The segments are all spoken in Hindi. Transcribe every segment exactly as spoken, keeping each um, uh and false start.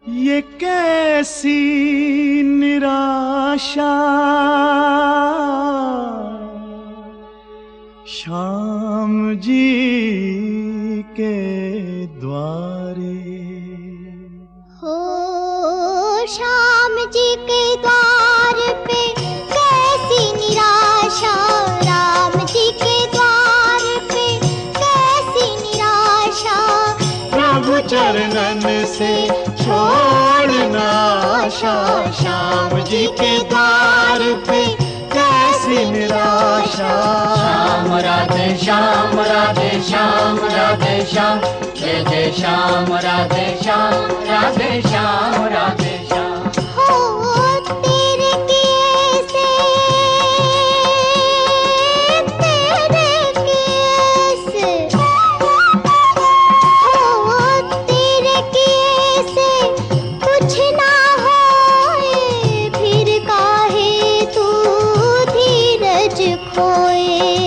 ये कैसी निराशा श्याम जी के द्वारे। हो श्याम जी के द्वार पे कैसी निराशा, राम जी के द्वार पे कैसी निराशा। प्रभु चरणन से छोड़ना आशा, श्याम जी के द्वार पे कैसी निराशा। श्याम राधे श्याम राधे श्याम राधे श्याम, जय जय श्याम राधे श्याम राधे श्याम राधे श्याम। हो तेरे किए से, तेरे किए से, हो तेरे किए से कुछ ना होए, फिर काहे तू धीरज खोए।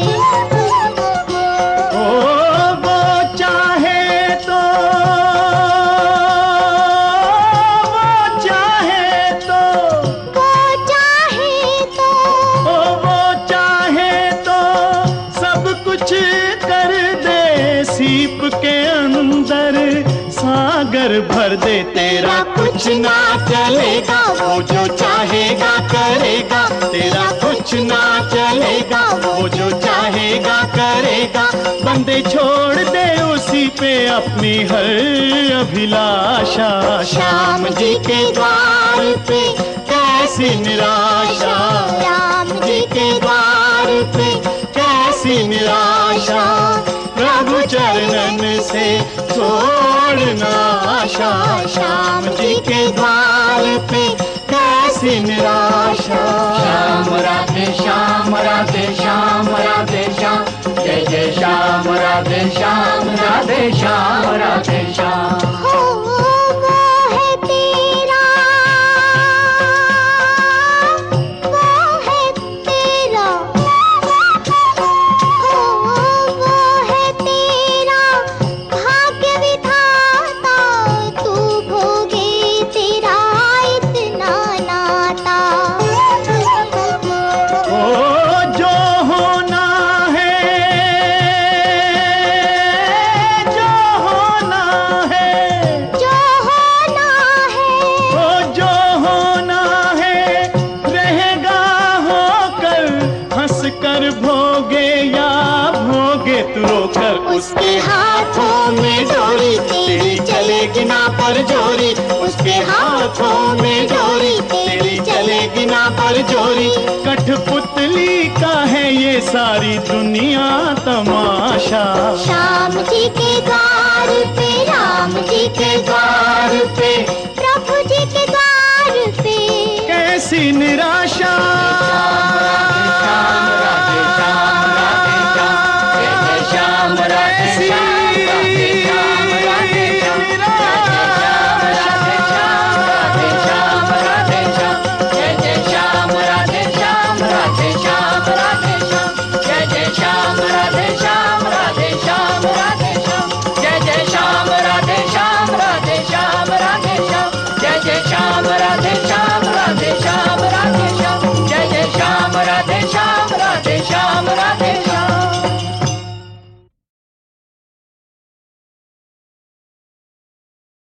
सीप के अंदर सागर भर दे, तेरा कुछ ना चलेगा, वो जो चाहेगा करेगा। तेरा कुछ ना चलेगा, वो जो चाहेगा करेगा। बंदे छोड़ दे उसी पे अपनी हर अभिलाषा। श्याम जी के द्वार पे कैसी निराशा, राम जी के द्वार पे कैसी निराशा। प्रभु चरणन से छोड़ना आशा, श्याम जी के द्वार पे कैसी निराशा। श्याम राधे श्याम राधे श्याम राधे श्याम, जय जय श्याम राधे श्याम राधे श्याम राधे श्याम। हो वो है तेरा, वो है तेरा, हो वो है तेरा भाग्य विधाता, तू भोगे तेरा इतना नाता। ओ जो होना है, जो होना है, जो होना है, ओ जो होना है, रहेगा होकर। हंस कर भोगे या भोगे तू रोकर। उसके हाथों में डोरी, तेरी चलेगी ना पर जोरी। उसके हाथों में डोरी, तेरी चलेगी ना पर जोरी। कठपुतली का है ये सारी दुनिया तमाशा। श्याम जी के द्वार पे, राम जी के द्वार पे, प्रभु जी के द्वार पे कैसी निराशा।